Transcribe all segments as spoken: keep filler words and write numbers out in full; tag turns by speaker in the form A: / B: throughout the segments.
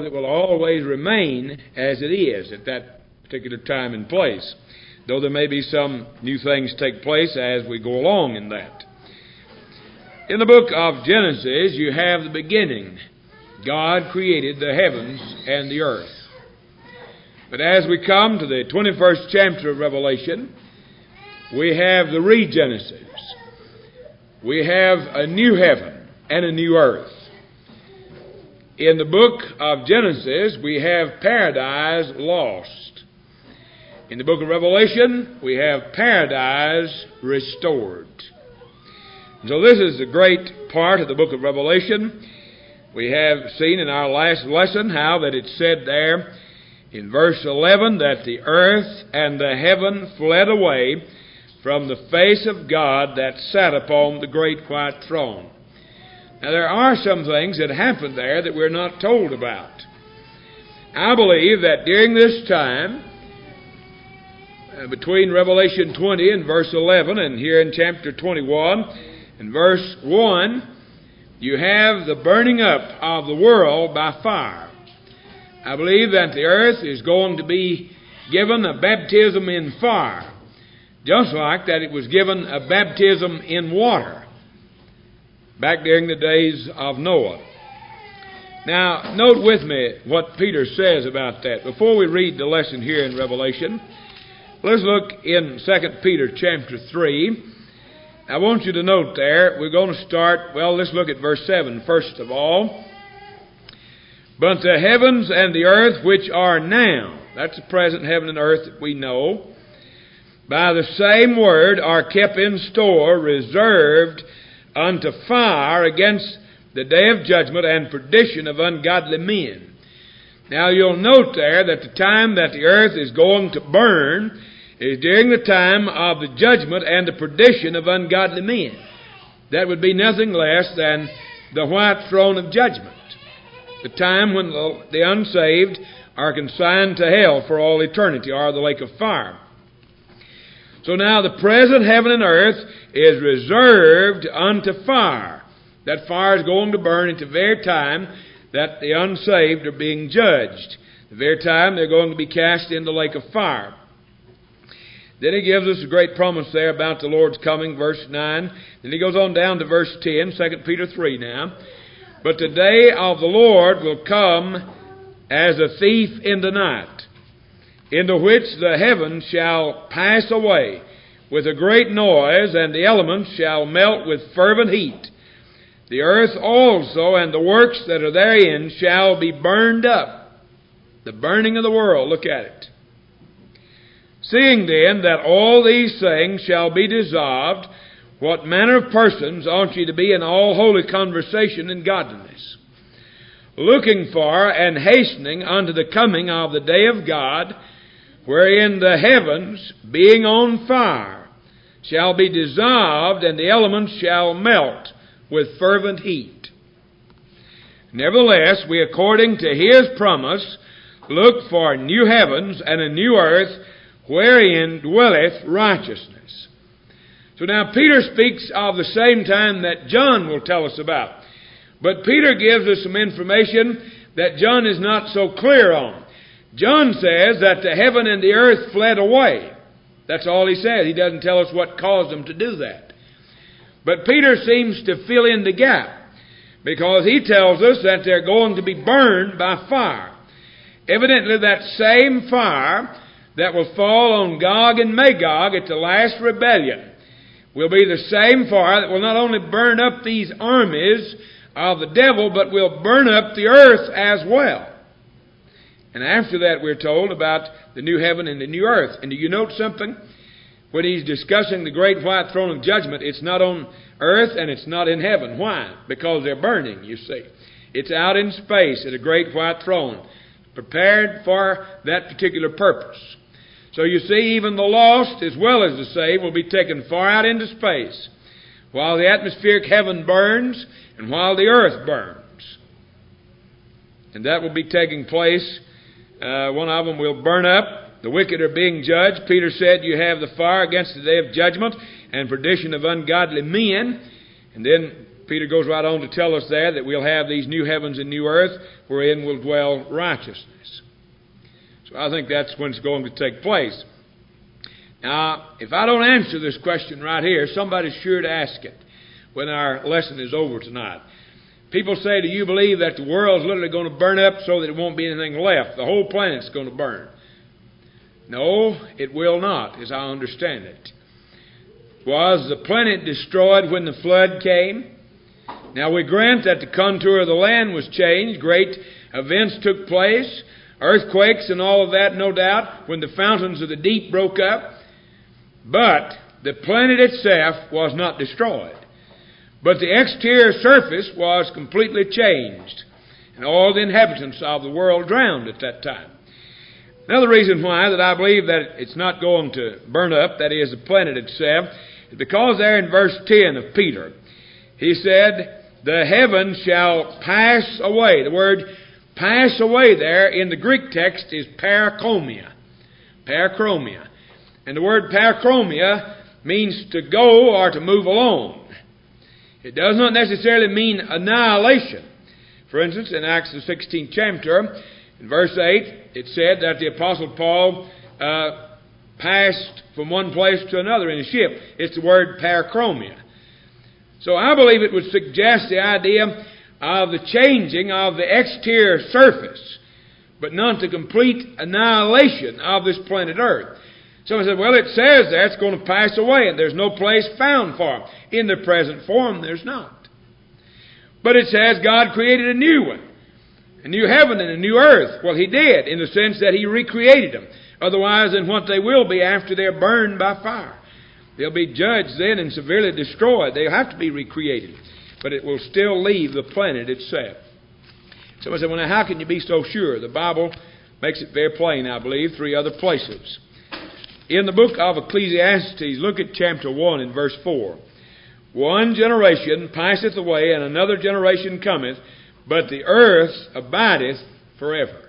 A: it will always remain as it is at that particular time and place, though there may be some new things take place as we go along in that. In the book of Genesis, you have the beginning. God created the heavens and the earth. But as we come to the twenty-first chapter of Revelation, we have the regenesis. We have a new heaven and a new earth. In the book of Genesis, we have paradise lost. In the book of Revelation, we have paradise restored. So this is a great part of the book of Revelation. We have seen in our last lesson how that it said there in verse eleven that the earth and the heaven fled away from the face of God that sat upon the great white throne. Now there are some things that happened there that we're not told about. I believe that during this time, uh, between Revelation twenty and verse eleven and here in chapter twenty-one, in verse one, you have the burning up of the world by fire. I believe that the earth is going to be given a baptism in fire, just like that it was given a baptism in water back during the days of Noah. Now, note with me what Peter says about that. Before we read the lesson here in Revelation, let's look in Second Peter chapter three. I want you to note there, we're going to start, well, let's look at verse seven first of all. But the heavens and the earth which are now, that's the present heaven and earth that we know, by the same word are kept in store, reserved unto fire against the day of judgment and perdition of ungodly men. Now you'll note there that the time that the earth is going to burn is during the time of the judgment and the perdition of ungodly men. That would be nothing less than the white throne of judgment, the time when the unsaved are consigned to hell for all eternity, or the lake of fire. So now the present heaven and earth is reserved unto fire. That fire is going to burn at the very time that the unsaved are being judged, the very time they're going to be cast in the lake of fire. Then he gives us a great promise there about the Lord's coming, verse nine. Then he goes on down to verse ten, Second Peter three now. But the day of the Lord will come as a thief in the night, into which the heavens shall pass away with a great noise, and the elements shall melt with fervent heat. The earth also and the works that are therein shall be burned up. The burning of the world, look at it. Seeing then that all these things shall be dissolved, what manner of persons ought ye to be in all holy conversation and godliness, looking for and hastening unto the coming of the day of God, wherein the heavens, being on fire, shall be dissolved, and the elements shall melt with fervent heat. Nevertheless, we, according to His promise, look for new heavens and a new earth, wherein dwelleth righteousness. So now Peter speaks of the same time that John will tell us about. But Peter gives us some information that John is not so clear on. John says that the heaven and the earth fled away. That's all he says. He doesn't tell us what caused them to do that. But Peter seems to fill in the gap, because he tells us that they're going to be burned by fire. Evidently that same fire that will fall on Gog and Magog at the last rebellion will be the same fire that will not only burn up these armies of the devil, but will burn up the earth as well. And after that we're told about the new heaven and the new earth. And do you note something? When he's discussing the great white throne of judgment, it's not on earth and it's not in heaven. Why? Because they're burning, you see. It's out in space at a great white throne, prepared for that particular purpose. So you see, even the lost as well as the saved will be taken far out into space, while the atmospheric heaven burns and while the earth burns. And that will be taking place. Uh, one of them will burn up. The wicked are being judged. Peter said you have the fire against the day of judgment and perdition of ungodly men. And then Peter goes right on to tell us there that we'll have these new heavens and new earth wherein will dwell righteousness. So I think that's when it's going to take place. Now, if I don't answer this question right here, somebody's sure to ask it when our lesson is over tonight. People say, do you believe that the world's literally going to burn up so that there won't be anything left? The whole planet's going to burn. No, it will not, as I understand it. Was the planet destroyed when the flood came? Now we grant that the contour of the land was changed. Great events took place. Earthquakes and all of that, no doubt, when the fountains of the deep broke up. But the planet itself was not destroyed. But the exterior surface was completely changed. And all the inhabitants of the world drowned at that time. Another reason why that I believe that it's not going to burn up, that is, the planet itself, is because there in verse ten of Peter, he said, the heavens shall pass away. The word pass away there in the Greek text is parachromia. Parachromia. And the word parachromia means to go or to move along. It does not necessarily mean annihilation. For instance, in Acts the sixteenth chapter, in verse eight, it said that the Apostle Paul uh, passed from one place to another in a ship. It's the word parachromia. So I believe it would suggest the idea of the changing of the exterior surface, but not the complete annihilation of this planet Earth. Someone said, well, it says there it's going to pass away and there's no place found for it. In the present form, there's not. But it says God created a new one, a new heaven and a new earth. Well, He did, in the sense that He recreated them. Otherwise than what they will be after they're burned by fire. They'll be judged then and severely destroyed. They'll have to be recreated. But it will still leave the planet itself. Someone said, well, now how can you be so sure? The Bible makes it very plain, I believe, three other places. In the book of Ecclesiastes, look at chapter one and verse four. One generation passeth away, and another generation cometh, but the earth abideth forever.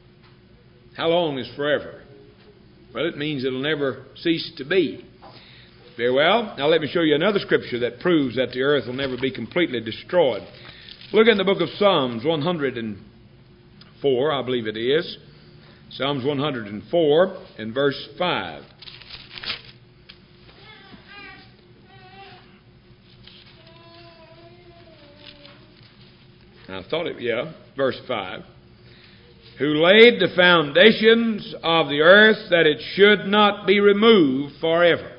A: How long is forever? Well, it means it'll never cease to be. Very well. Now let me show you another scripture that proves that the earth will never be completely destroyed. Look in the book of Psalms one hundred four, I believe it is. Psalms one hundred four and verse five. I thought it, yeah, verse five. Who laid the foundations of the earth that it should not be removed forever.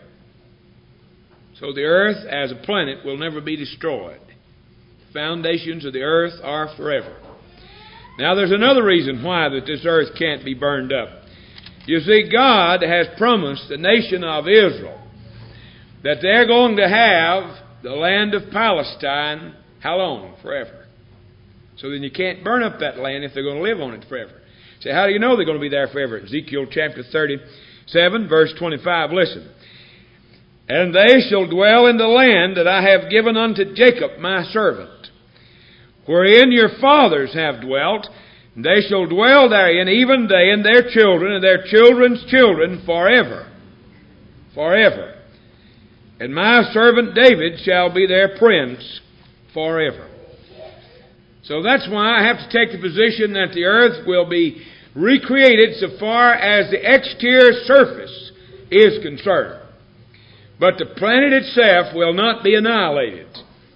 A: So the earth as a planet will never be destroyed. The foundations of the earth are forever. Now there's another reason why that this earth can't be burned up. You see, God has promised the nation of Israel that they're going to have the land of Palestine, how long? Forever. So then you can't burn up that land if they're going to live on it forever. So how do you know they're going to be there forever? Ezekiel chapter thirty-seven, verse twenty-five, listen. And they shall dwell in the land that I have given unto Jacob my servant, wherein your fathers have dwelt, and they shall dwell therein, even they and their children and their children's children forever. Forever. And my servant David shall be their prince forever. So that's why I have to take the position that the earth will be recreated so far as the exterior surface is concerned. But the planet itself will not be annihilated.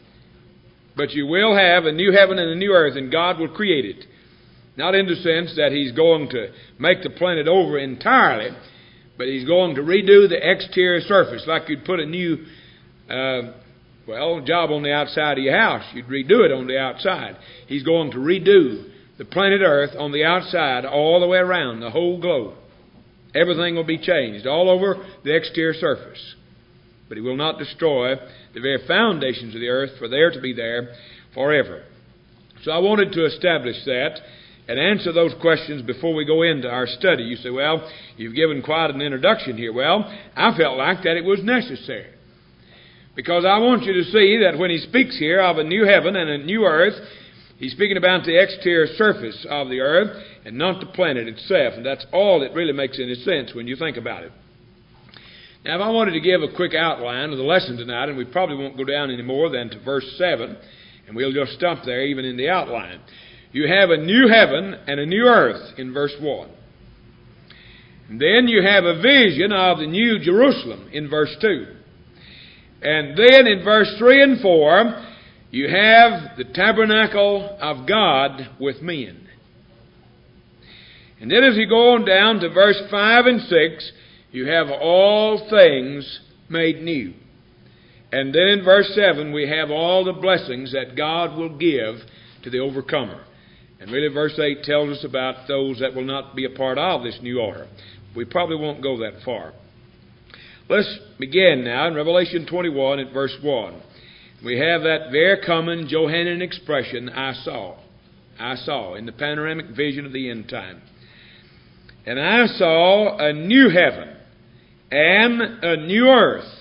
A: But you will have a new heaven and a new earth, and God will create it. Not in the sense that He's going to make the planet over entirely, but He's going to redo the exterior surface. Like you'd put a new, uh, well, job on the outside of your house. You'd redo it on the outside. He's going to redo the planet Earth on the outside all the way around, the whole globe. Everything will be changed all over the exterior surface. But He will not destroy the very foundations of the earth, for they're to be there forever. So I wanted to establish that and answer those questions before we go into our study. You say, well, you've given quite an introduction here. Well, I felt like that it was necessary. Because I want you to see that when He speaks here of a new heaven and a new earth, He's speaking about the exterior surface of the earth and not the planet itself. And that's all that really makes any sense when you think about it. Now, if I wanted to give a quick outline of the lesson tonight, and we probably won't go down any more than to verse seven, and we'll just stop there even in the outline. You have a new heaven and a new earth in verse one. And then you have a vision of the new Jerusalem in verse two. And then in verse three and four, you have the tabernacle of God with men. And then as you go on down to verse five and six, you have all things made new. And then in verse seven, we have all the blessings that God will give to the overcomer. And really verse eight tells us about those that will not be a part of this new order. We probably won't go that far. Let's begin now in Revelation twenty-one at verse one. We have that very common Johannine expression, I saw. I saw, in the panoramic vision of the end time. And I saw a new heaven and a new earth.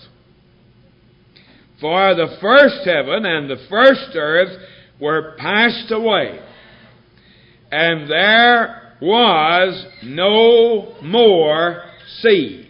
A: For the first heaven and the first earth were passed away, and there was no more sea.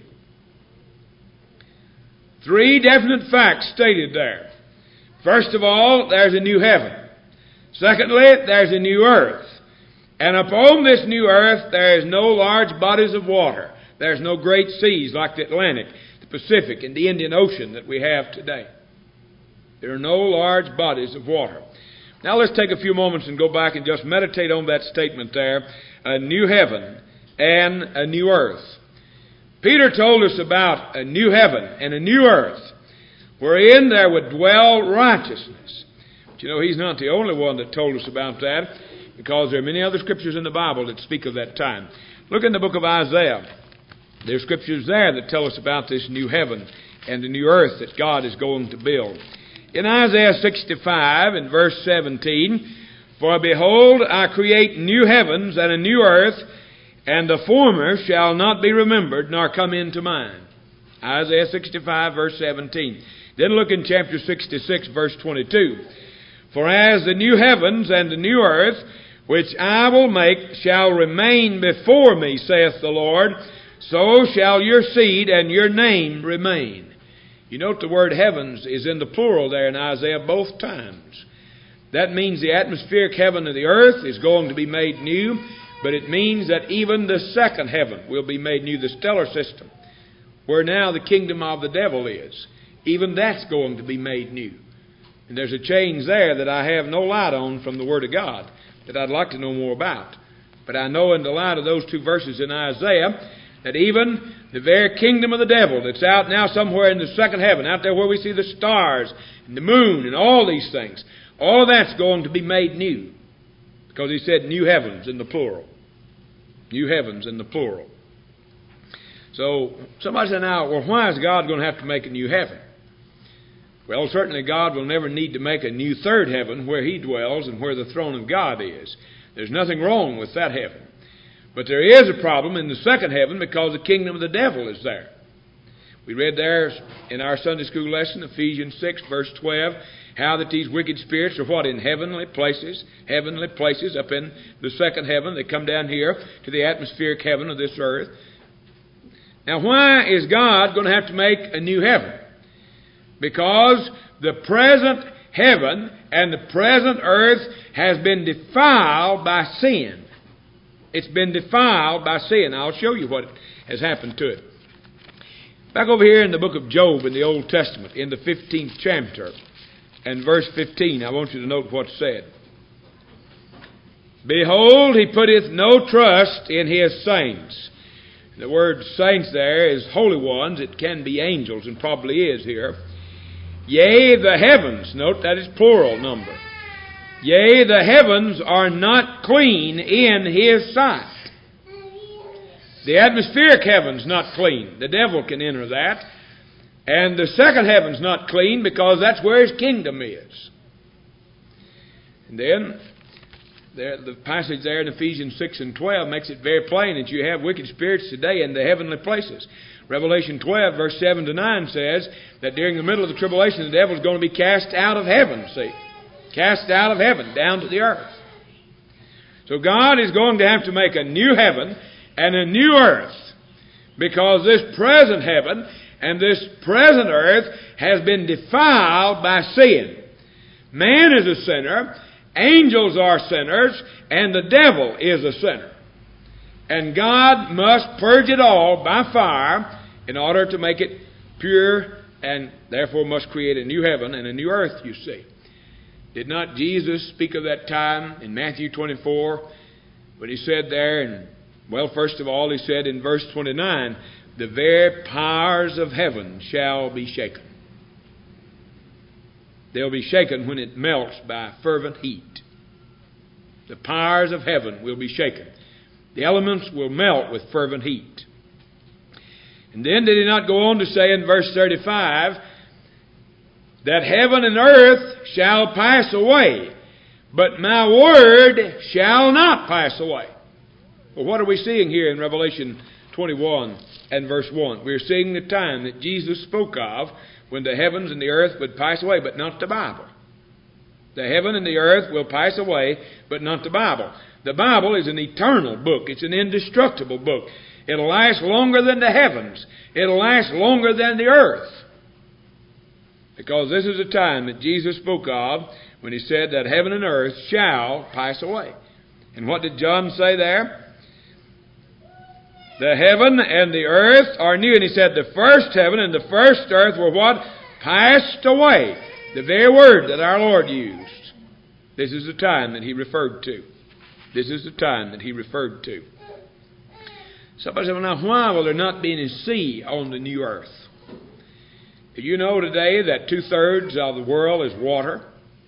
A: Three definite facts stated there. First of all, there's a new heaven. Secondly, there's a new earth. And upon this new earth, there is no large bodies of water. There's no great seas like the Atlantic, the Pacific, and the Indian Ocean that we have today. There are no large bodies of water. Now let's take a few moments and go back and just meditate on that statement there. A new heaven and a new earth. Peter told us about a new heaven and a new earth, wherein there would dwell righteousness. But you know, he's not the only one that told us about that, because there are many other scriptures in the Bible that speak of that time. Look in the book of Isaiah. There are scriptures there that tell us about this new heaven and the new earth that God is going to build. In Isaiah sixty-five, in verse seventeen, for behold, I create new heavens and a new earth, and the former shall not be remembered, nor come into mind. Isaiah sixty-five, verse seventeen. Then look in chapter sixty-six, verse twenty-two. For as the new heavens and the new earth, which I will make, shall remain before me, saith the Lord, so shall your seed and your name remain. You note the word heavens is in the plural there in Isaiah both times. That means the atmospheric heaven of the earth is going to be made new, but it means that even the second heaven will be made new, the stellar system, where now the kingdom of the devil is. Even that's going to be made new. And there's a change there that I have no light on from the Word of God that I'd like to know more about. But I know in the light of those two verses in Isaiah that even the very kingdom of the devil that's out now somewhere in the second heaven, out there where we see the stars and the moon and all these things, all that's going to be made new. Because he said new heavens in the plural. New heavens in the plural. So somebody said, now, well, why is God going to have to make a new heaven? Well, certainly God will never need to make a new third heaven where he dwells and where the throne of God is. There's nothing wrong with that heaven. But there is a problem in the second heaven because the kingdom of the devil is there. We read there in our Sunday school lesson, Ephesians six, verse twelve, how that these wicked spirits are what? In heavenly places, heavenly places up in the second heaven. They come down here to the atmospheric heaven of this earth. Now, why is God going to have to make a new heaven? Because the present heaven and the present earth has been defiled by sin. It's been defiled by sin. I'll show you what has happened to it. Back over here in the book of Job in the Old Testament, in the fifteenth chapter, and verse fifteen, I want you to note what's said. Behold, he putteth no trust in his saints. The word saints there is holy ones. It can be angels, and probably is here. Yea, the heavens, note that is plural number. Yea, the heavens are not clean in his sight. The atmospheric heaven's not clean. The devil can enter that. And the second heaven's not clean because that's where his kingdom is. And then there, the passage there in Ephesians six and twelve makes it very plain that you have wicked spirits today in the heavenly places. Revelation twelve, verse seven to nine says that during the middle of the tribulation, the devil is going to be cast out of heaven, see. Cast out of heaven, down to the earth. So God is going to have to make a new heaven and a new earth, because this present heaven And this present earth has been defiled by sin. Man is a sinner, angels are sinners, and the devil is a sinner. And God must purge it all by fire in order to make it pure, and therefore must create a new heaven and a new earth, you see. Did not Jesus speak of that time in Matthew twenty-four when He said there, and well, first of all, He said in verse twenty-nine, the very powers of heaven shall be shaken. They'll be shaken when it melts by fervent heat. The powers of heaven will be shaken. The elements will melt with fervent heat. And then did He not go on to say in verse thirty-five that heaven and earth shall pass away, but my word shall not pass away. Well, what are we seeing here in Revelation twenty-one and verse one? We're seeing the time that Jesus spoke of when the heavens and the earth would pass away, but not the Bible. The heaven and the earth will pass away, but not the Bible. The Bible is an eternal book. It's an indestructible book. It'll last longer than the heavens. It'll last longer than the earth. Because this is the time that Jesus spoke of when He said that heaven and earth shall pass away. And what did John say there? The heaven and the earth are new. And he said the first heaven and the first earth were what? Passed away. The very word that our Lord used. This is the time that He referred to. This is the time that He referred to. Somebody said, well, now why will there not be any sea on the new earth? Do you know today that two-thirds of the world is water?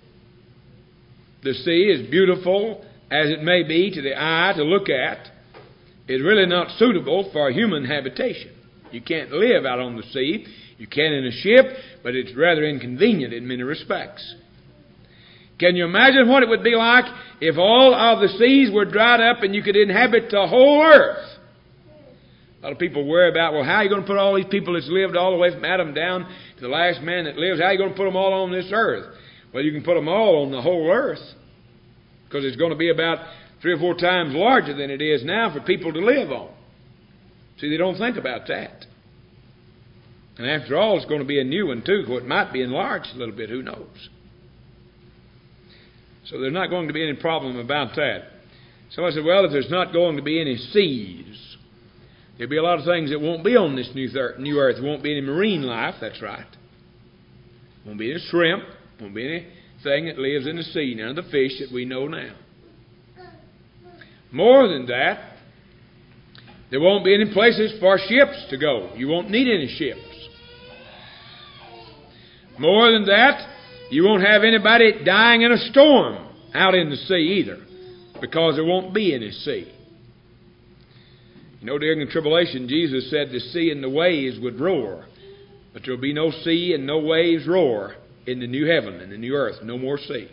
A: The sea, as beautiful as it may be to the eye to look at, is really not suitable for human habitation. You can't live out on the sea. You can in a ship, but it's rather inconvenient in many respects. Can you imagine what it would be like if all of the seas were dried up and you could inhabit the whole earth? A lot of people worry about, well, how are you going to put all these people that's lived all the way from Adam down to the last man that lives, how are you going to put them all on this earth? Well, you can put them all on the whole earth, because it's going to be about three or four times larger than it is now for people to live on. See, they don't think about that. And after all, it's going to be a new one too, so it might be enlarged a little bit, who knows? So there's not going to be any problem about that. So I said, well, if there's not going to be any seas, there'll be a lot of things that won't be on this new, thir- new earth. There won't be any marine life, that's right. Won't be any shrimp. Won't be anything that lives in the sea, none of the fish that we know now. More than that, there won't be any places for ships to go. You won't need any ships. More than that, you won't have anybody dying in a storm out in the sea either, because there won't be any sea. You know, during the tribulation, Jesus said the sea and the waves would roar, but there will be no sea and no waves roar in the new heaven and the new earth. No more sea.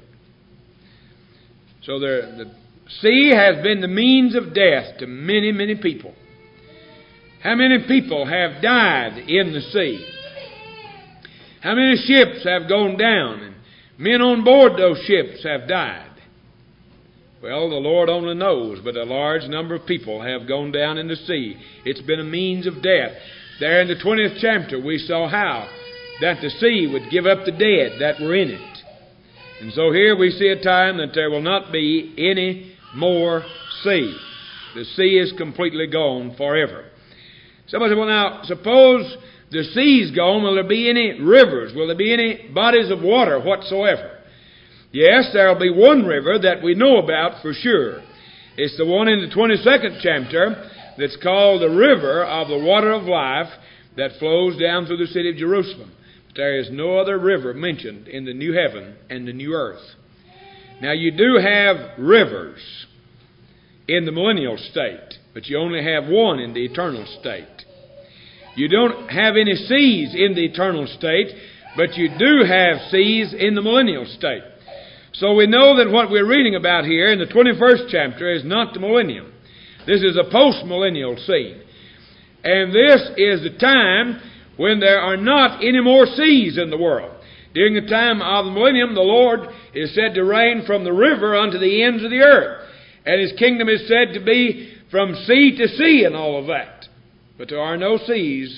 A: So there, the sea has been the means of death to many, many people. How many people have died in the sea? How many ships have gone down and men on board those ships have died? Well, the Lord only knows, but a large number of people have gone down in the sea. It's been a means of death. There in the twentieth chapter we saw how that the sea would give up the dead that were in it. And so here we see a time that there will not be any more sea. The sea is completely gone forever. Somebody said, well now, suppose the sea's gone, will there be any rivers? Will there be any bodies of water whatsoever? Yes, there will be one river that we know about for sure. It's the one in the twenty-second chapter that's called the river of the water of life that flows down through the city of Jerusalem. But there is no other river mentioned in the new heaven and the new earth. Now you do have rivers in the millennial state, but you only have one in the eternal state. You don't have any seas in the eternal state, but you do have seas in the millennial state. So we know that what we're reading about here in the twenty-first chapter is not the millennium. This is a post-millennial scene. And this is the time when there are not any more seas in the world. During the time of the millennium, the Lord is said to reign from the river unto the ends of the earth. And His kingdom is said to be from sea to sea and all of that. But there are no seas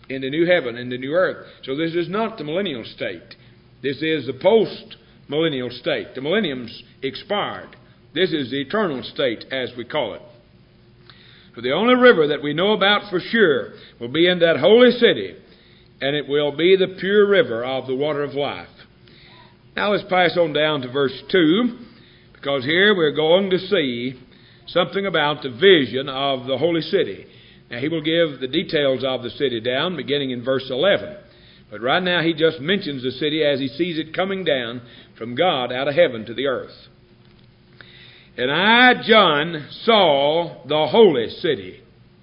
A: in the new heaven and the new earth. So this is not the millennial state. This is the post-millennial state. The millennium's expired. This is the eternal state, as we call it. For the only river that we know about for sure will be in that holy city, and it will be the pure river of the water of life. Now let's pass on down to verse two, because here we're going to see something about the vision of the holy city. Now he will give the details of the city down, beginning in verse eleven. But right now he just mentions the city as he sees it coming down from God out of heaven to the earth. And I, John, saw the holy city,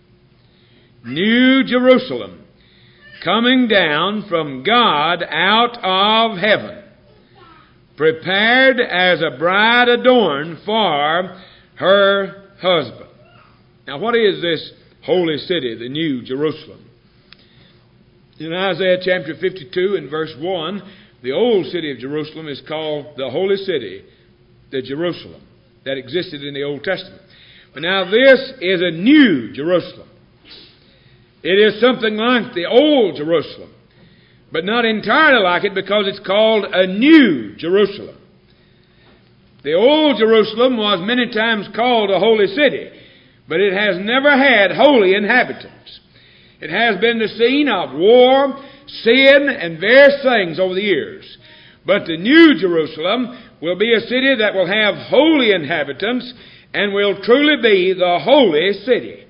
A: New Jerusalem, coming down from God out of heaven, prepared as a bride adorned for her husband. Now what is this holy city, the New Jerusalem? In Isaiah chapter fifty-two and verse one, the old city of Jerusalem is called the holy city, the Jerusalem, that existed in the Old Testament. But now this is a new Jerusalem. It is something like the old Jerusalem, but not entirely like it, because it's called a new Jerusalem. The old Jerusalem was many times called a holy city, but it has never had holy inhabitants. It has been the scene of war, sin, and various things over the years. But the new Jerusalem will be a city that will have holy inhabitants and will truly be the holy city.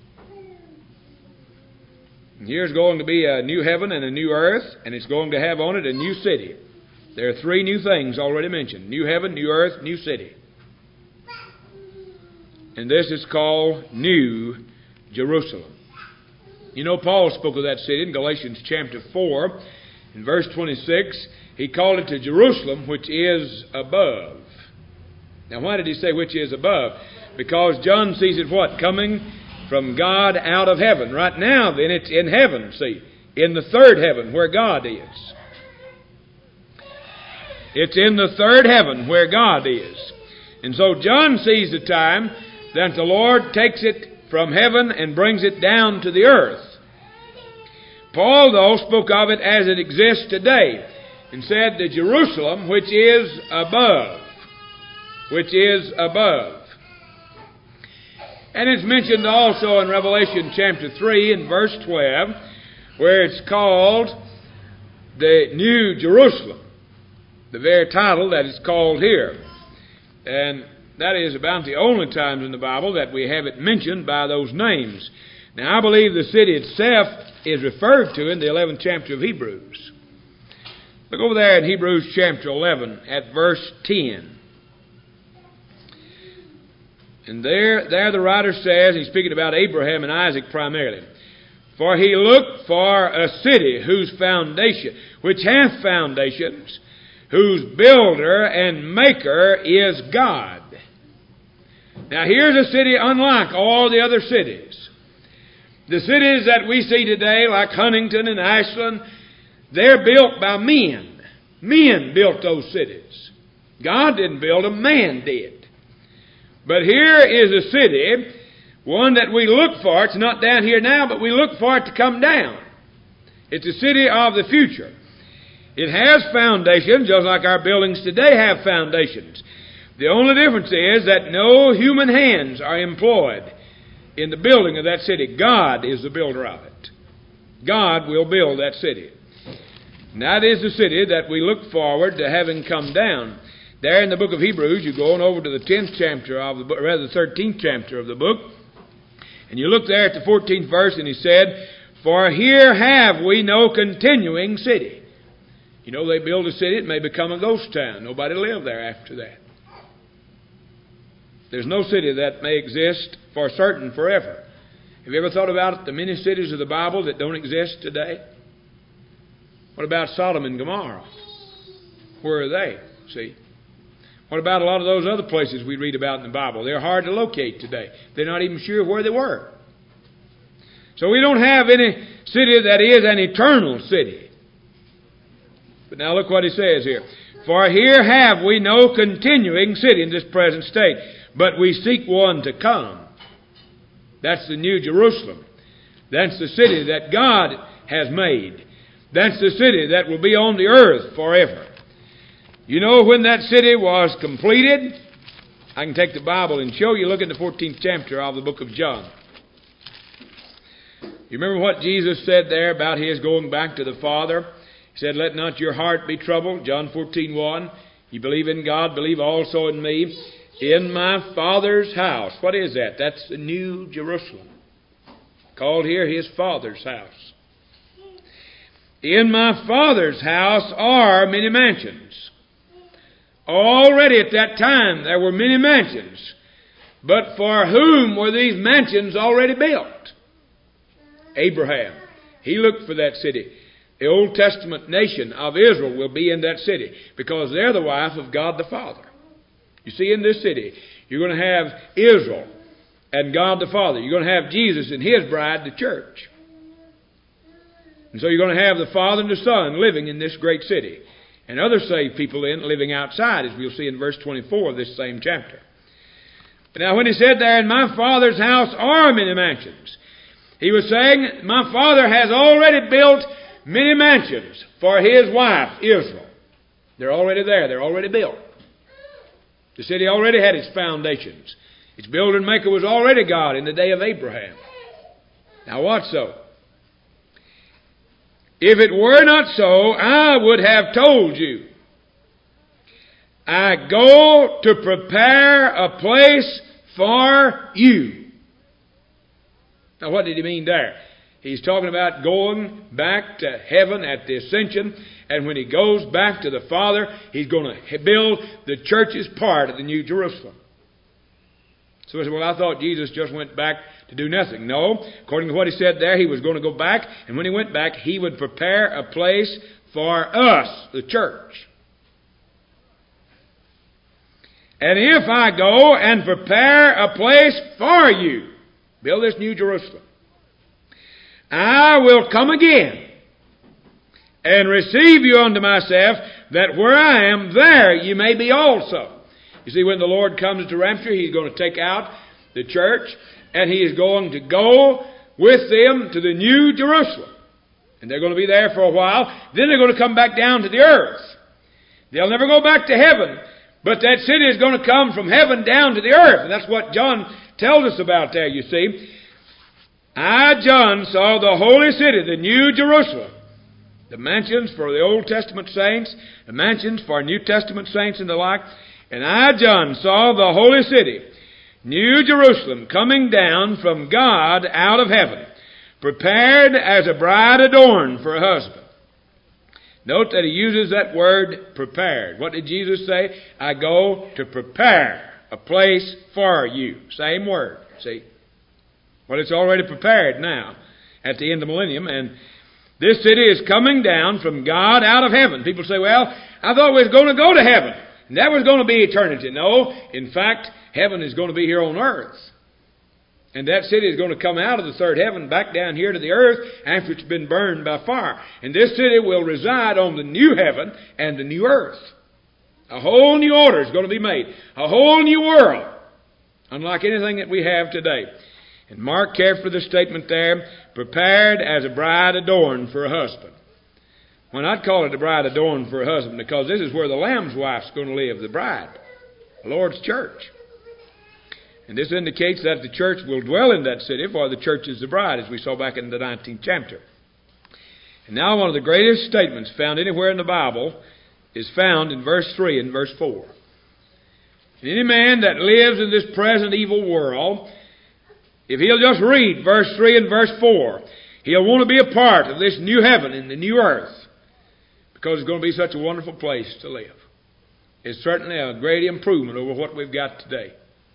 A: And here's going to be a new heaven and a new earth, and it's going to have on it a new city. There are three new things already mentioned: new heaven, new earth, new city. And this is called New Jerusalem. You know, Paul spoke of that city in Galatians chapter four. In verse twenty-six, he called it to Jerusalem, which is above. Now, why did he say which is above? Because John sees it what? Coming from God out of heaven. Right now, then, it's in heaven, see. In the third heaven, where God is. It's in the third heaven where God is. And so John sees the time that the Lord takes it from heaven and brings it down to the earth. Paul, though, spoke of it as it exists today, and said the Jerusalem which is above. Which is above. And it's mentioned also in Revelation chapter three and verse twelve, where it's called the New Jerusalem. The very title that is called here. And that is about the only times in the Bible that we have it mentioned by those names. Now, I believe the city itself is referred to in the eleventh chapter of Hebrews. Look over there in Hebrews chapter eleven at verse ten. And there, there the writer says, he's speaking about Abraham and Isaac primarily, for he looked for a city whose foundation, which hath foundations, whose builder and maker is God. Now here's a city unlike all the other cities. The cities that we see today, like Huntington and Ashland, they're built by men. Men built those cities. God didn't build them, man did. But here is a city, one that we look for. It's not down here now, but we look for it to come down. It's a city of the future. It has foundations, just like our buildings today have foundations. The only difference is that no human hands are employed in the building of that city. God is the builder of it. God will build that city. And that is the city that we look forward to having come down. There in the book of Hebrews, you go on over to the tenth chapter of the book, or rather the thirteenth chapter of the book, and you look there at the fourteenth verse, and he said, "For here have we no continuing city." You know, they build a city, it may become a ghost town. Nobody live there after that. There's no city that may exist for certain forever. Have you ever thought about the many cities of the Bible that don't exist today? What about Sodom and Gomorrah? Where are they? See? What about a lot of those other places we read about in the Bible? They're hard to locate today. They're not even sure where they were. So we don't have any city that is an eternal city. But now look what he says here. "For here have we no continuing city in this present state, but we seek one to come." That's the New Jerusalem. That's the city that God has made. That's the city that will be on the earth forever. You know when that city was completed? I can take the Bible and show you. Look at the fourteenth chapter of the book of John. You remember what Jesus said there about His going back to the Father? He said, "Let not your heart be troubled." John fourteen one. You believe in God, believe also in me. In my Father's house. What is that? That's the New Jerusalem. Called here His Father's house. In my Father's house are many mansions. Already at that time there were many mansions. But for whom were these mansions already built? Abraham. He looked for that city. The Old Testament nation of Israel will be in that city because they're the wife of God the Father. You see, in this city, you're going to have Israel and God the Father. You're going to have Jesus and His bride, the church. And so you're going to have the Father and the Son living in this great city. And other saved people in living outside, as we'll see in verse twenty-four of this same chapter. But now when He said there, in my Father's house are many mansions, He was saying, my Father has already built many mansions for His wife, Israel. They're already there. They're already built. The city already had its foundations. Its builder and maker was already God in the day of Abraham. Now what so? If it were not so, I would have told you. I go to prepare a place for you. Now what did He mean there? He's talking about going back to heaven at the ascension. And when He goes back to the Father, He's going to build the church's part of the New Jerusalem. So I said, well, I thought Jesus just went back to do nothing. No, according to what He said there, He was going to go back. And when He went back, He would prepare a place for us, the church. And if I go and prepare a place for you, build this New Jerusalem, I will come again and receive you unto myself, that where I am, there you may be also. You see, when the Lord comes to rapture, He's going to take out the church, and He is going to go with them to the New Jerusalem. And they're going to be there for a while. Then they're going to come back down to the earth. They'll never go back to heaven, but that city is going to come from heaven down to the earth. And that's what John tells us about there, you see. I, John, saw the holy city, the New Jerusalem. The mansions for the Old Testament saints, the mansions for New Testament saints and the like. And I, John, saw the holy city, New Jerusalem, coming down from God out of heaven, prepared as a bride adorned for a husband. Note that He uses that word prepared. What did Jesus say? I go to prepare a place for you. Same word, see. Well, it's already prepared now at the end of the millennium, and this city is coming down from God out of heaven. People say, well, I thought we was going to go to heaven, and that was going to be eternity. No, in fact, heaven is going to be here on earth. And that city is going to come out of the third heaven back down here to the earth after it's been burned by fire. And this city will reside on the new heaven and the new earth. A whole new order is going to be made. A whole new world, unlike anything that we have today. And mark carefully the statement there, prepared as a bride adorned for a husband. Well, I'd call it a bride adorned for a husband because this is where the Lamb's wife's going to live, the bride, the Lord's church. And this indicates that the church will dwell in that city, for the church is the bride, as we saw back in the nineteenth chapter. And now one of the greatest statements found anywhere in the Bible is found in verse three and verse four. And any man that lives in this present evil world, if he'll just read verse three and verse four, he'll want to be a part of this new heaven and the new earth, because it's going to be such a wonderful place to live. It's certainly a great improvement over what we've got today.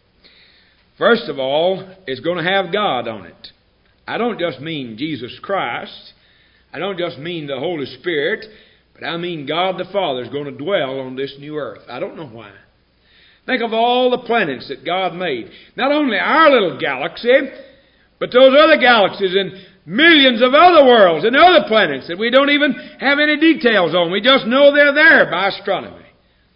A: First of all, it's going to have God on it. I don't just mean Jesus Christ. I don't just mean the Holy Spirit, but I mean God the Father is going to dwell on this new earth. I don't know why. Think of all the planets that God made. Not only our little galaxy, but those other galaxies and millions of other worlds and other planets that we don't even have any details on. We just know they're there by astronomy.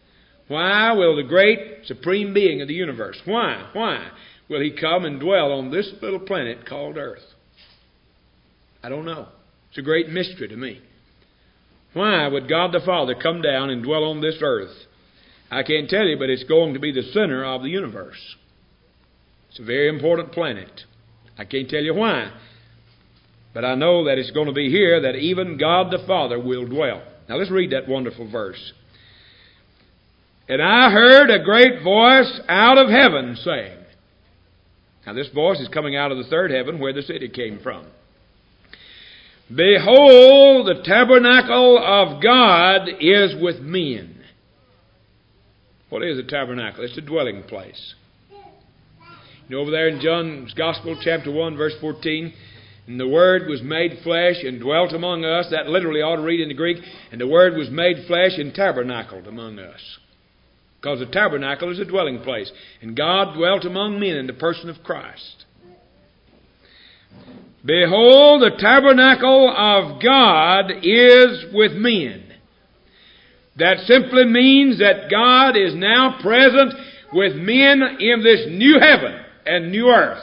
A: Why will the great supreme being of the universe, why, why will He come and dwell on this little planet called Earth? I don't know. It's a great mystery to me. Why would God the Father come down and dwell on this earth? I can't tell you, but it's going to be the center of the universe. It's a very important planet. I can't tell you why, but I know that it's going to be here that even God the Father will dwell. Now let's read that wonderful verse. And I heard a great voice out of heaven saying. Now this voice is coming out of the third heaven where the city came from. Behold, the tabernacle of God is with men. What is a tabernacle? It's a dwelling place. You know, over there in John's Gospel, chapter one, verse fourteen, and the Word was made flesh and dwelt among us. That literally ought to read in the Greek. And the Word was made flesh and tabernacled among us. Because the tabernacle is a dwelling place. And God dwelt among men in the person of Christ. Behold, the tabernacle of God is with men. That simply means that God is now present with men in this new heaven and new earth.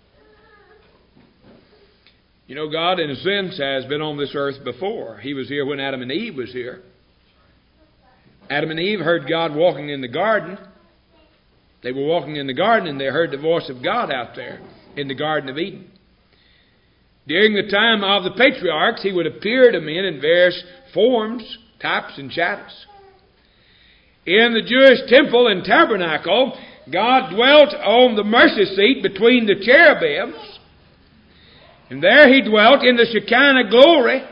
A: You know, God, in a sense, has been on this earth before. He was here when Adam and Eve was here. Adam and Eve heard God walking in the garden. They were walking in the garden and they heard the voice of God out there in the Garden of Eden. During the time of the patriarchs, He would appear to men in various forms, types, and shadows. In the Jewish temple and tabernacle, God dwelt on the mercy seat between the cherubims. And there He dwelt in the Shekinah glory.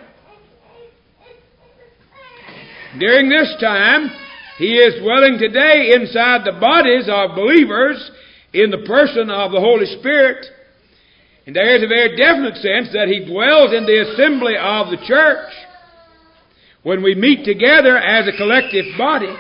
A: During this time, He is dwelling today inside the bodies of believers in the person of the Holy Spirit. And there is a very definite sense that He dwells in the assembly of the church when we meet together as a collective body.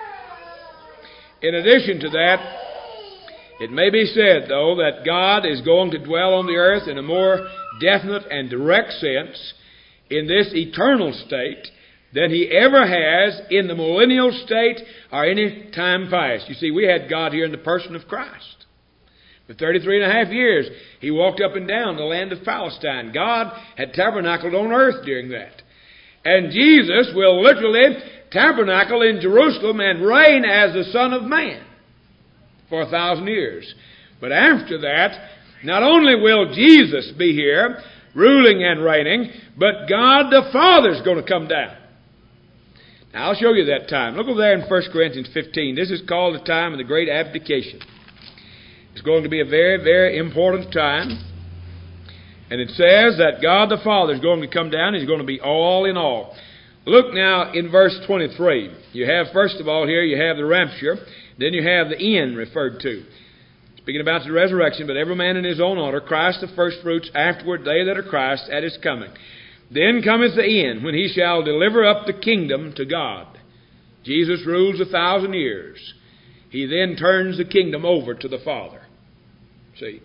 A: In addition to that, it may be said, though, that God is going to dwell on the earth in a more definite and direct sense in this eternal state than He ever has in the millennial state or any time past. You see, we had God here in the person of Christ. For thirty-three and a half years, He walked up and down the land of Palestine. God had tabernacled on earth during that. And Jesus will literally tabernacle in Jerusalem and reign as the Son of Man for a thousand years. But after that, not only will Jesus be here, ruling and reigning, but God the Father is going to come down. Now, I'll show you that time. Look over there in First Corinthians fifteen. This is called the time of the great abdication. It's going to be a very, very important time. And it says that God the Father is going to come down. He's going to be all in all. Look now in verse twenty-three. You have, first of all, here you have the rapture. Then you have the end referred to. Speaking about the resurrection, but every man in his own order, Christ the firstfruits, afterward they that are Christ at His coming. Then cometh the end, when He shall deliver up the kingdom to God. Jesus rules a thousand years. He then turns the kingdom over to the Father. See?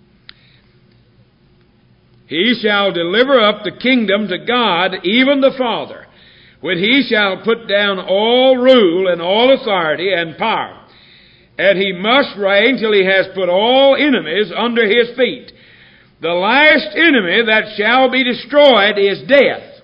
A: He shall deliver up the kingdom to God, even the Father, when He shall put down all rule and all authority and power. And He must reign till He has put all enemies under His feet. The last enemy that shall be destroyed is death.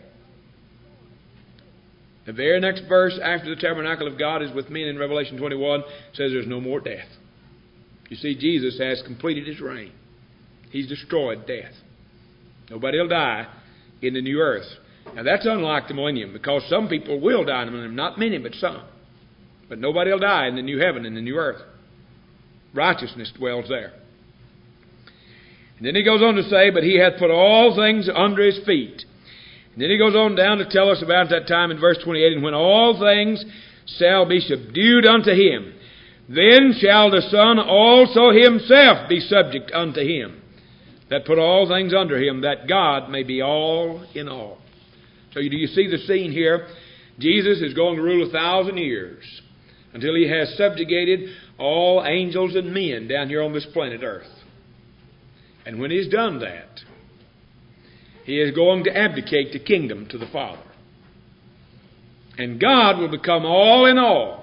A: The very next verse after the tabernacle of God is with men in Revelation twenty-one says there's no more death. You see, Jesus has completed His reign. He's destroyed death. Nobody will die in the new earth. Now that's unlike the millennium, because some people will die in the millennium. Not many, but some. But nobody will die in the new heaven and the new earth. Righteousness dwells there. And then he goes on to say, but He hath put all things under His feet. And then he goes on down to tell us about that time in verse twenty-eight, and when all things shall be subdued unto Him, then shall the Son also Himself be subject unto Him, that put all things under Him, that God may be all in all. So do you see the scene here? Jesus is going to rule a thousand years until He has subjugated all angels and men down here on this planet Earth. And when He's done that, He is going to abdicate the kingdom to the Father. And God will become all in all.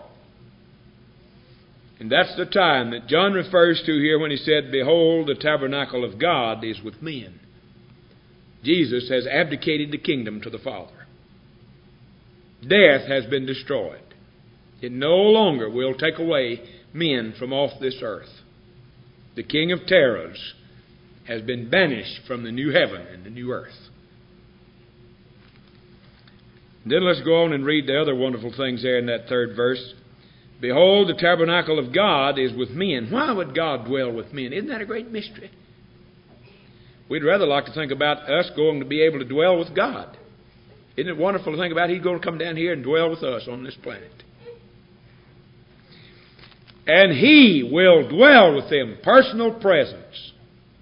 A: And that's the time that John refers to here when he said, behold, the tabernacle of God is with men. Jesus has abdicated the kingdom to the Father. Death has been destroyed. It no longer will take away men from off this earth. The king of terrors has been banished from the new heaven and the new earth. Then let's go on and read the other wonderful things there in that third verse. Behold, the tabernacle of God is with men. Why would God dwell with men? Isn't that a great mystery? We'd rather like to think about us going to be able to dwell with God. Isn't it wonderful to think about He's going to come down here and dwell with us on this planet? And He will dwell with them, personal presence.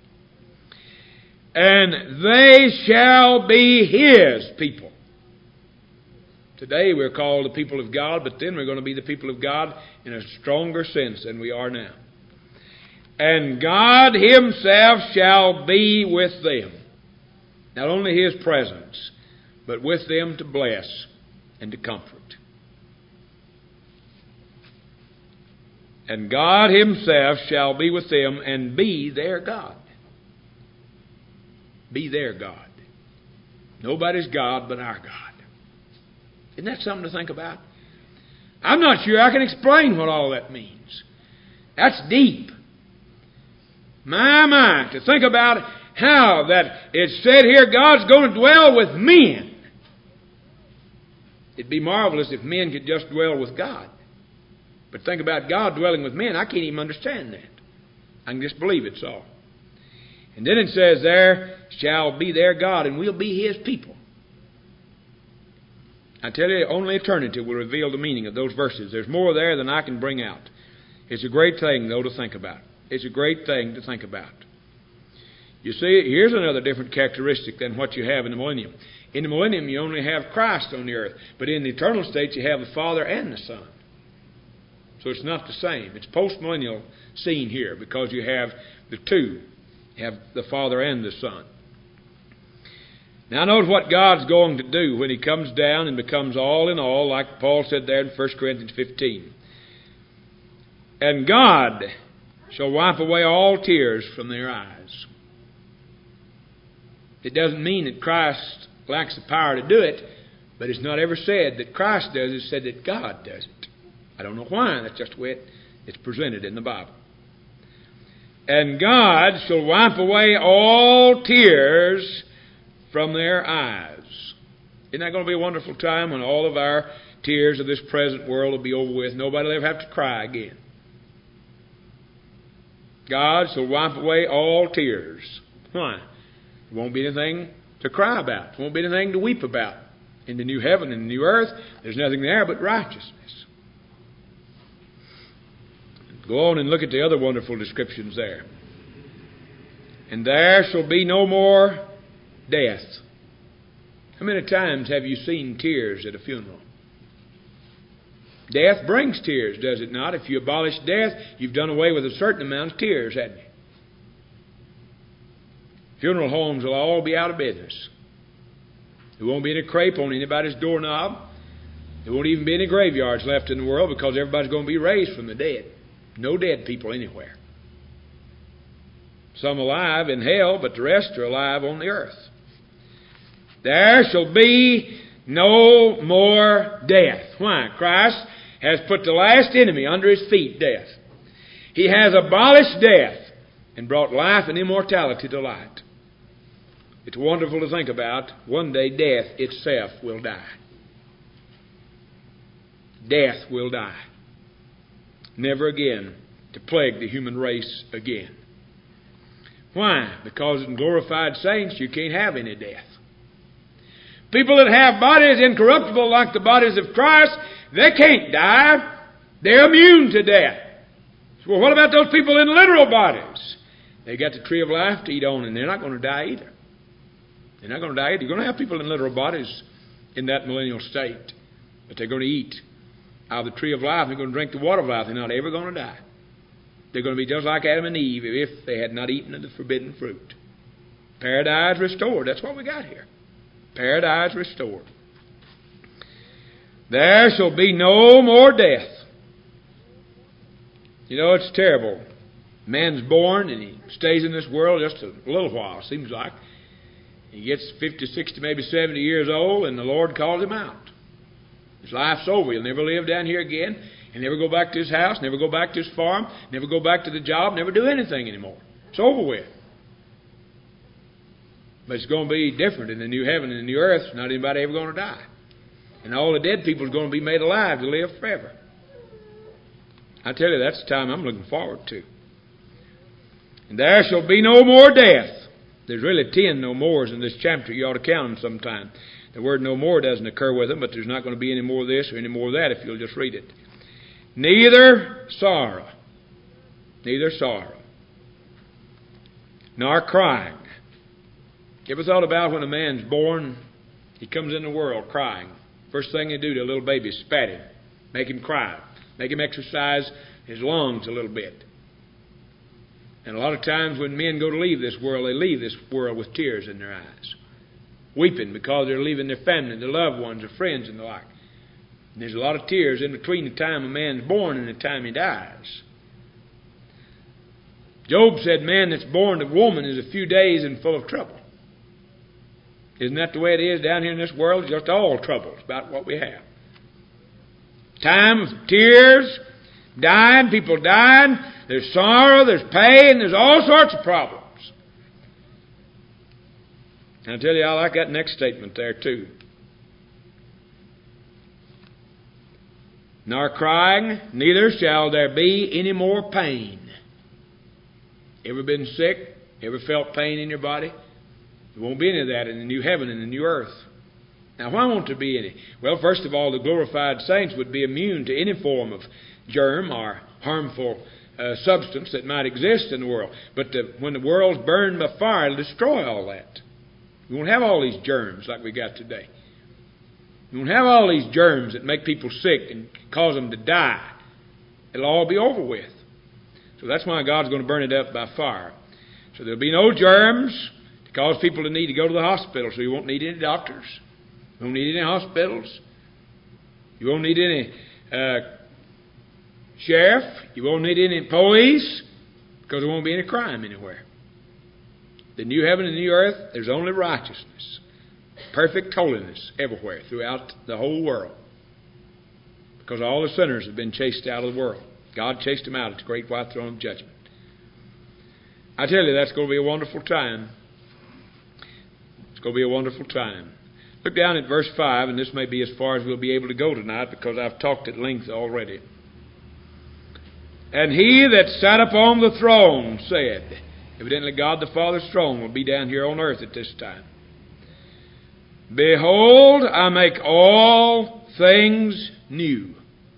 A: And they shall be His people. Today we're called the people of God, but then we're going to be the people of God in a stronger sense than we are now. And God Himself shall be with them. Not only His presence, but with them to bless and to comfort. And God Himself shall be with them and be their God. Be their God. Nobody's God but our God. Isn't that something to think about? I'm not sure I can explain what all that means. That's deep. My, my, to think about how that it's said here God's going to dwell with men. It'd be marvelous if men could just dwell with God. But think about God dwelling with men. I can't even understand that. I can just believe it so. And then it says there, shall be their God, and we'll be His people. I tell you, only eternity will reveal the meaning of those verses. There's more there than I can bring out. It's a great thing, though, to think about. It's a great thing to think about. You see, here's another different characteristic than what you have in the millennium. In the millennium, you only have Christ on the earth. But in the eternal state, you have the Father and the Son. So it's not the same. It's post-millennial scene here because you have the two. You have the Father and the Son. Now note what God's going to do when He comes down and becomes all in all, like Paul said there in First Corinthians fifteen. And God shall wipe away all tears from their eyes. It doesn't mean that Christ lacks the power to do it, but it's not ever said that Christ does it. It's said that God does it. I don't know why. That's just the way it, it's presented in the Bible. And God shall wipe away all tears from their eyes. Isn't that going to be a wonderful time when all of our tears of this present world will be over with? Nobody will ever have to cry again. God shall wipe away all tears. Why? There won't be anything to cry about. There won't be anything to weep about. In the new heaven and the new earth, there's nothing there but righteousness. Go on and look at the other wonderful descriptions there. And there shall be no more death. How many times have you seen tears at a funeral? Death brings tears, does it not? If you abolish death, you've done away with a certain amount of tears, haven't you? Funeral homes will all be out of business. There won't be any crepe on anybody's doorknob. There won't even be any graveyards left in the world because everybody's going to be raised from the dead. No dead people anywhere. Some alive in hell, but the rest are alive on the earth. There shall be no more death. Why? Christ has put the last enemy under His feet, death. He has abolished death and brought life and immortality to light. It's wonderful to think about. One day death itself will die. Death will die. Never again to plague the human race again. Why? Because in glorified saints you can't have any death. People that have bodies incorruptible like the bodies of Christ, they can't die. They're immune to death. So, well, what about those people in literal bodies? They got the tree of life to eat on, and they're not going to die either. They're not going to die either. You're going to have people in literal bodies in that millennial state, but they're going to eat out of the tree of life. They're going to drink the water of life. They're not ever going to die. They're going to be just like Adam and Eve if they had not eaten of the forbidden fruit. Paradise restored. That's what we got here. Paradise restored. There shall be no more death. You know, it's terrible. Man's born and he stays in this world just a little while, seems like. He gets fifty, sixty, maybe seventy years old, and the Lord calls him out. His life's over. He'll never live down here again. He'll never go back to his house, never go back to his farm, never go back to the job, never do anything anymore. It's over with. But it's going to be different in the new heaven and the new earth. Not anybody ever going to die. And all the dead people are going to be made alive to live forever. I tell you, that's the time I'm looking forward to. And there shall be no more death. There's really ten no mores in this chapter. You ought to count them sometime. The word no more doesn't occur with them, but there's not going to be any more of this or any more of that if you'll just read it. Neither sorrow. Neither sorrow. Nor crying. You ever thought about when a man's born, he comes in the world crying. First thing they do to a little baby is spat him, make him cry, make him exercise his lungs a little bit. And a lot of times when men go to leave this world, they leave this world with tears in their eyes, weeping because they're leaving their family, their loved ones, their friends and the like. And there's a lot of tears in between the time a man's born and the time he dies. Job said, man that's born of woman is a few days and full of trouble. Isn't that the way it is down here in this world? Just all troubles about what we have. Time of tears, dying, people dying. There's sorrow, there's pain, there's all sorts of problems. And I tell you, I like that next statement there too. Nor crying, neither shall there be any more pain. Ever been sick? Ever felt pain in your body? There won't be any of that in the new heaven and the new earth. Now, why won't there be any? Well, first of all, the glorified saints would be immune to any form of germ or harmful uh, substance that might exist in the world. But the, when the world's burned by fire, it'll destroy all that. You won't have all these germs like we got today. You won't have all these germs that make people sick and cause them to die. It'll all be over with. So that's why God's going to burn it up by fire. So there'll be no germs to cause people to need to go to the hospital. So you won't need any doctors. You won't need any hospitals. You won't need any uh, sheriff. You won't need any police, because there won't be any crime anywhere. The new heaven and the new earth, there's only righteousness. Perfect holiness everywhere throughout the whole world. Because all the sinners have been chased out of the world. God chased them out at the great white throne of judgment. I tell you, that's going to be a wonderful time. It's going to be a wonderful time. Look down at verse five, and this may be as far as we'll be able to go tonight because I've talked at length already. And he that sat upon the throne said, evidently God the Father's throne will be down here on earth at this time. Behold, I make all things new.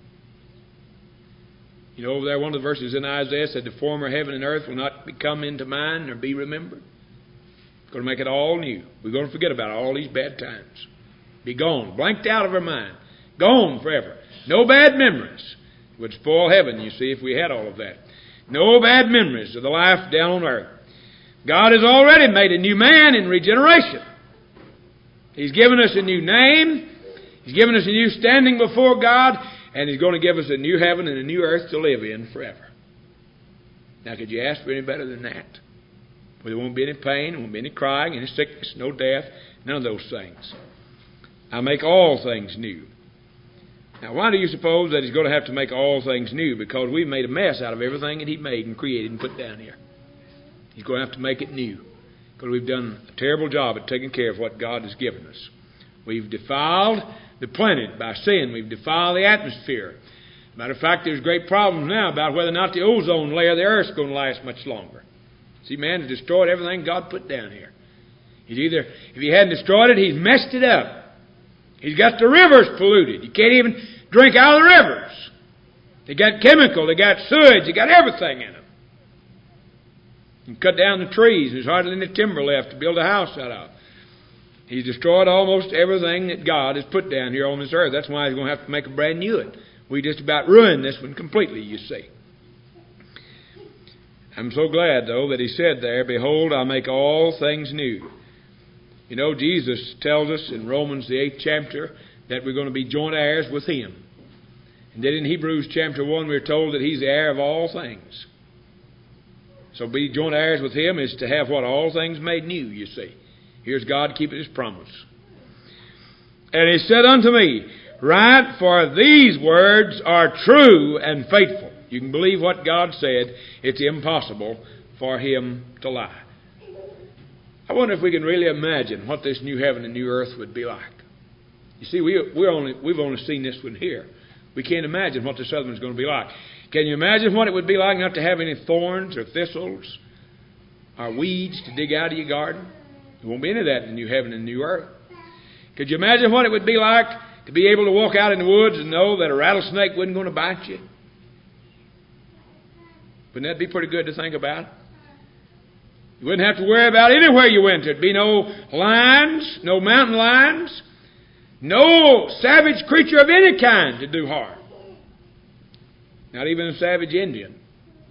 A: You know, over there, one of the verses in Isaiah said, the former heaven and earth will not come into mind nor be remembered. It's going to make it all new. We're going to forget about all these bad times. Be gone, blanked out of our mind. Gone forever. No bad memories. It would spoil heaven, you see, if we had all of that. No bad memories of the life down on earth. God has already made a new man in regeneration. He's given us a new name. He's given us a new standing before God. And He's going to give us a new heaven and a new earth to live in forever. Now, could you ask for any better than that? Where there won't be any pain, there won't be any crying, any sickness, no death, none of those things. I make all things new. Now, why do you suppose that He's going to have to make all things new? Because we've made a mess out of everything that He made and created and put down here. He's going to have to make it new. Because we've done a terrible job at taking care of what God has given us. We've defiled the planet by sin. We've defiled the atmosphere. Matter of fact, there's great problems now about whether or not the ozone layer of the earth is going to last much longer. See, man has destroyed everything God put down here. He's either, if He hadn't destroyed it, He's messed it up. He's got the rivers polluted. You can't even drink out of the rivers. They got chemical, they got sewage, they got everything in them. You cut down the trees, there's hardly any timber left to build a house out of. He's destroyed almost everything that God has put down here on this earth. That's why He's going to have to make a brand new one. We just about ruined this one completely, you see. I'm so glad, though, that He said there, behold, I make all things new. You know, Jesus tells us in Romans, the eighth chapter, that we're going to be joint heirs with Him. And then in Hebrews chapter one, we're told that He's the heir of all things. So be joint heirs with Him is to have what? All things made new, you see. Here's God keeping His promise. And He said unto me, Write, for these words are true and faithful. You can believe what God said. It's impossible for Him to lie. I wonder if we can really imagine what this new heaven and new earth would be like. You see, we, we're only, we've only seen this one here. We can't imagine what this other one's going to be like. Can you imagine what it would be like not to have any thorns or thistles or weeds to dig out of your garden? There won't be any of that in the new heaven and new earth. Could you imagine what it would be like to be able to walk out in the woods and know that a rattlesnake wasn't going to bite you? Wouldn't that be pretty good to think about? You wouldn't have to worry about anywhere you went. There'd be no lions, no mountain lions, no savage creature of any kind to do harm. Not even a savage Indian.